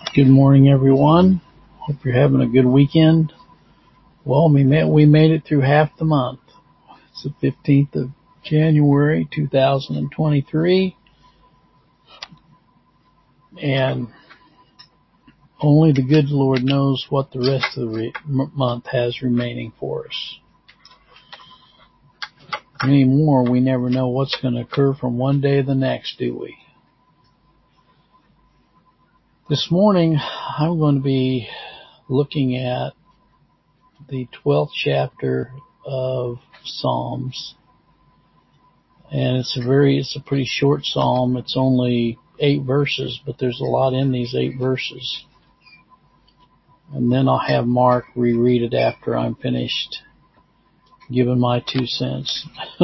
Good morning, everyone. Hope you're having a good weekend. Well, we made it through half the month. It's the 15th of January, 2023, and only the good Lord knows what the rest of the month has remaining for us. Anymore, we never know what's going to occur from one day to the next, do we? This morning, I'm going to be looking at the 12th chapter of Psalms. And it's a pretty short psalm. It's only 8 verses, but there's a lot in these 8 verses. And then I'll have Mark reread it after I'm finished giving my 2 cents.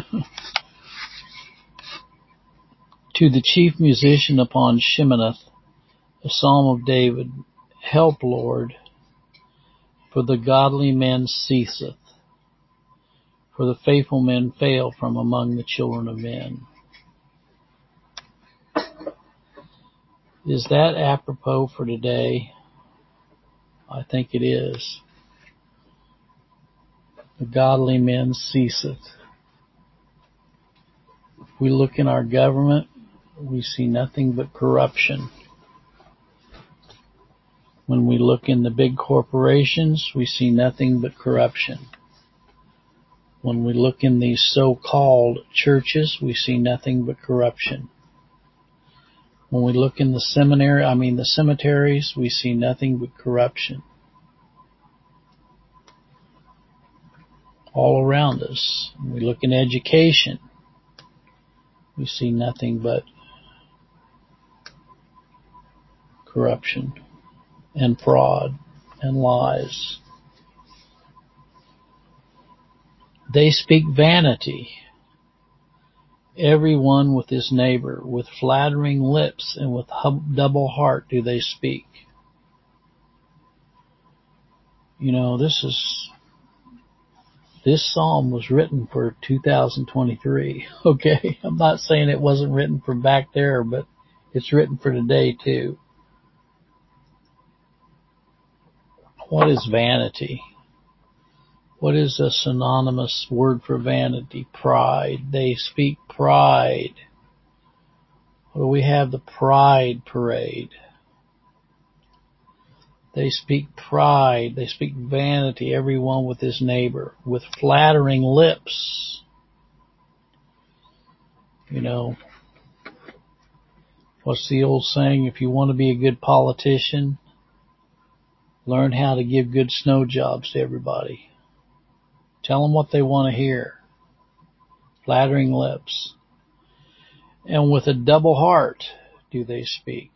To the chief musician upon Sheminith, a psalm of David. Help, Lord, for the godly men ceaseth, for the faithful men fail from among the children of men. Is that apropos for today? I think it is. The godly men ceaseth. If we look in our government, we see nothing but corruption. When we look in the big corporations, we see nothing but corruption. When we look in these so-called churches, we see nothing but corruption. When we look in the cemeteries, we see nothing but corruption. All around us. When we look in education, we see nothing but corruption and fraud and lies. They speak vanity, every one with his neighbor, with flattering lips and with double heart do they speak. You know, this psalm was written for 2023, okay? I'm not saying it wasn't written for back there, but it's written for today too. What is vanity? What is a synonymous word for vanity? Pride. They speak pride. What do we have? The pride parade. They speak pride. They speak vanity, everyone with his neighbor, with flattering lips. You know, what's the old saying? If you want to be a good politician, learn how to give good snow jobs to everybody. Tell them what they want to hear. Flattering lips. And with a double heart do they speak.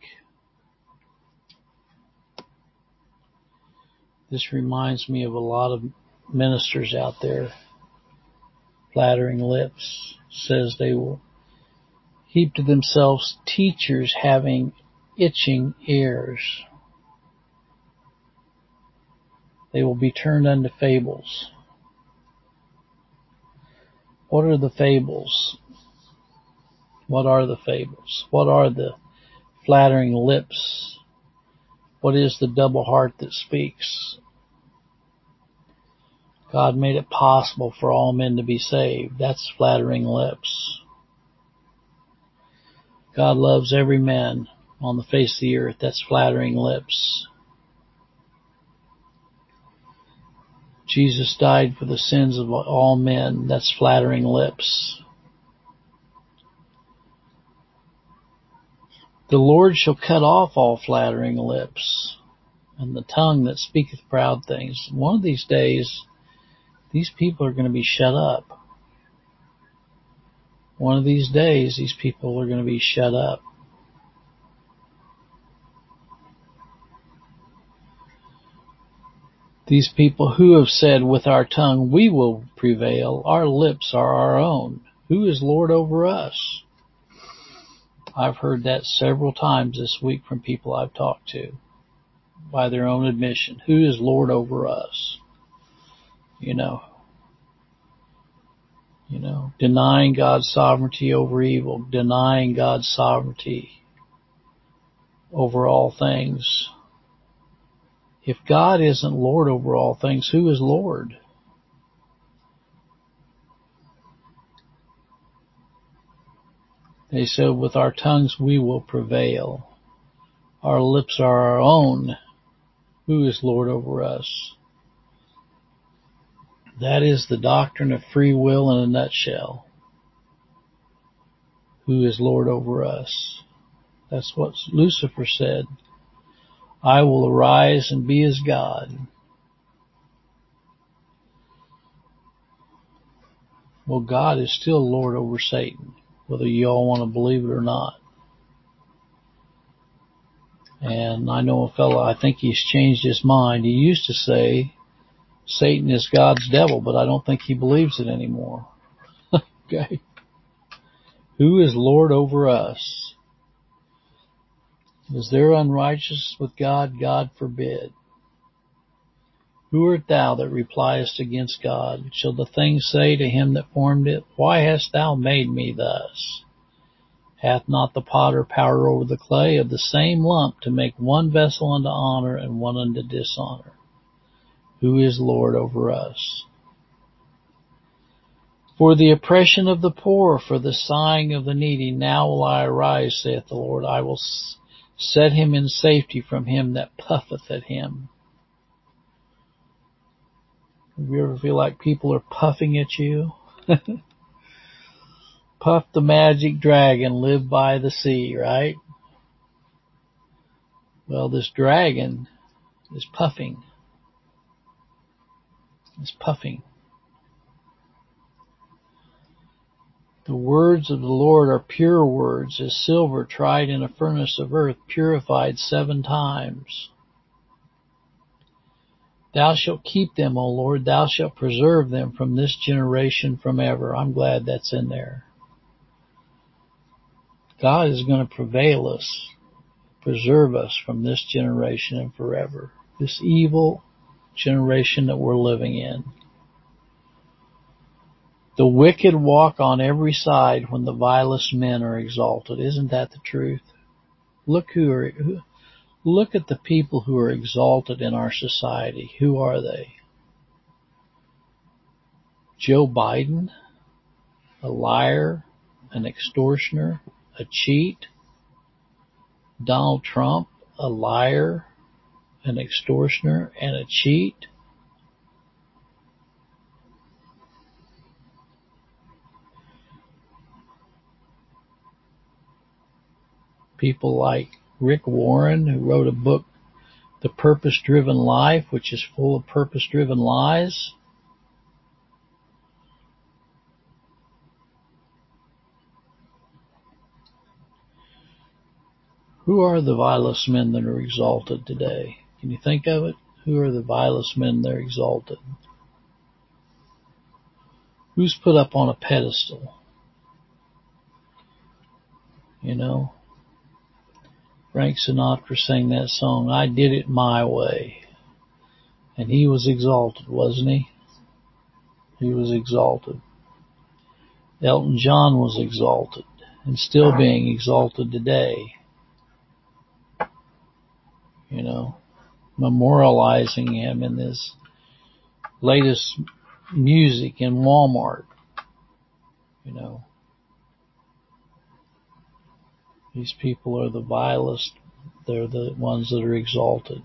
This reminds me of a lot of ministers out there. Flattering lips. Says they will heap to themselves teachers having itching ears. They will be turned unto fables. What are the fables? What are the fables? What are the flattering lips? What is the double heart that speaks? God made it possible for all men to be saved. That's flattering lips. God loves every man on the face of the earth. That's flattering lips. Jesus died for the sins of all men. That's flattering lips. The Lord shall cut off all flattering lips, and the tongue that speaketh proud things. One of these days, these people are going to be shut up. One of these days, these people are going to be shut up. These people who have said with our tongue, we will prevail, our lips are our own. Who is Lord over us? I've heard that several times this week from people I've talked to, by their own admission. Who is Lord over us? You know, denying God's sovereignty over evil, denying God's sovereignty over all things. If God isn't Lord over all things, who is Lord? They said, with our tongues we will prevail. Our lips are our own. Who is Lord over us? That is the doctrine of free will in a nutshell. Who is Lord over us? That's what Lucifer said. I will arise and be as God. Well, God is still Lord over Satan, whether you all want to believe it or not. And I know a fellow, I think he's changed his mind. He used to say Satan is God's devil, but I don't think he believes it anymore. Okay. Who is Lord over us? Is there unrighteousness with God? God forbid. Who art thou that repliest against God? Shall the thing say to him that formed it, why hast thou made me thus? Hath not the potter power over the clay of the same lump to make one vessel unto honor and one unto dishonor? Who is Lord over us? For the oppression of the poor, for the sighing of the needy, now will I arise, saith the Lord. I will set him in safety from him that puffeth at him. Do you ever feel like people are puffing at you? Puff the magic dragon, live by the sea, right? Well, this dragon is puffing. It's puffing. The words of the Lord are pure words, as silver tried in a furnace of earth, purified 7 times. Thou shalt keep them, O Lord. Thou shalt preserve them from this generation from ever. I'm glad that's in there. God is going to prevail us, preserve us from this generation and forever. This evil generation that we're living in. The wicked walk on every side when the vilest men are exalted. Isn't that the truth? Look at the people who are exalted in our society. Who are they? Joe Biden, a liar, an extortioner, a cheat. Donald Trump, a liar, an extortioner, and a cheat. People like Rick Warren, who wrote a book, The Purpose-Driven Life, which is full of purpose-driven lies. Who are the vilest men that are exalted today? Can you think of it? Who are the vilest men that are exalted? Who's put up on a pedestal? You know, Frank Sinatra sang that song, I Did It My Way. And he was exalted, wasn't he? He was exalted. Elton John was exalted and still being exalted today. You know, memorializing him in this latest music in Walmart. You know, these people are the vilest. They're the ones that are exalted.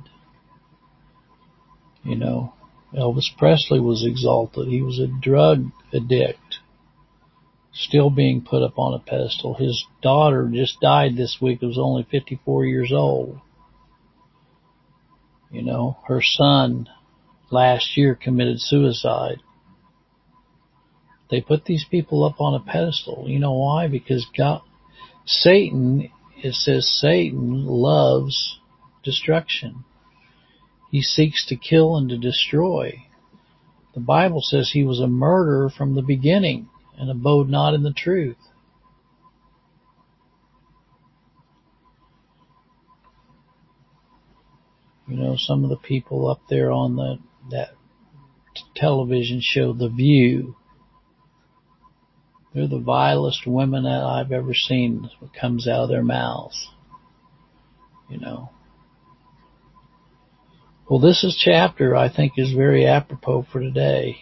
You know, Elvis Presley was exalted. He was a drug addict, still being put up on a pedestal. His daughter just died this week. It was only 54 years old. You know, her son last year committed suicide. They put these people up on a pedestal. You know why? Because Satan, it says Satan loves destruction. He seeks to kill and to destroy. The Bible says he was a murderer from the beginning and abode not in the truth. You know, some of the people up there on that television show, The View, they're the vilest women that I've ever seen. What comes out of their mouths. You know. Well, this chapter, I think, is very apropos for today.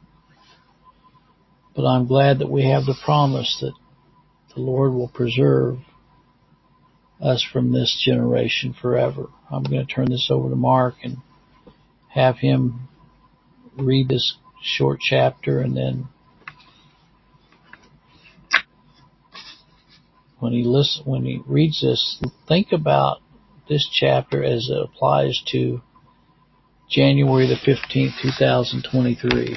But I'm glad that we have the promise that the Lord will preserve us from this generation forever. I'm going to turn this over to Mark and have him read this short chapter, and then when he reads this, think about this chapter as it applies to January the 15th, 2023.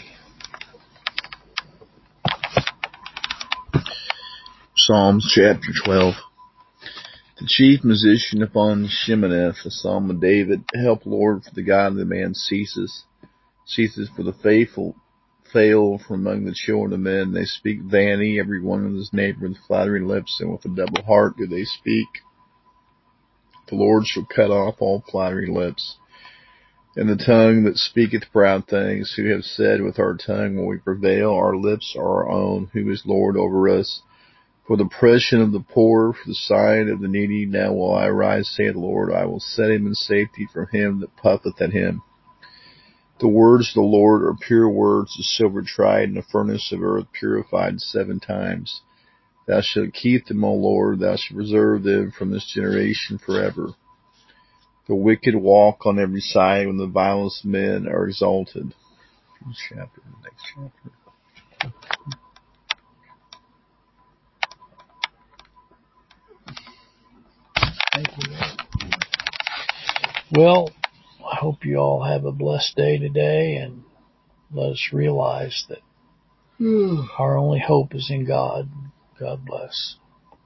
Psalms chapter 12. The chief musician upon Sheminith, a psalm of David. Help, Lord, for the God of the man ceases. For the faithful fail from among the children of men. They speak vanity, every one of his neighbor with flattering lips, and with a double heart do they speak. The Lord shall cut off all flattering lips, and the tongue that speaketh proud things, who have said with our tongue will we prevail, our lips are our own, who is Lord over us. For the oppression of the poor, for the sign of the needy, now will I arise, saith the Lord. I will set him in safety from him that puffeth at him. The words of the Lord are pure words, as silver tried in a furnace of earth, purified 7 times. Thou shalt keep them, O Lord, thou shalt preserve them from this generation forever. The wicked walk on every side when the vilest men are exalted. Next chapter. Thank you. Well, I hope you all have a blessed day today, and let us realize that our only hope is in God. God bless.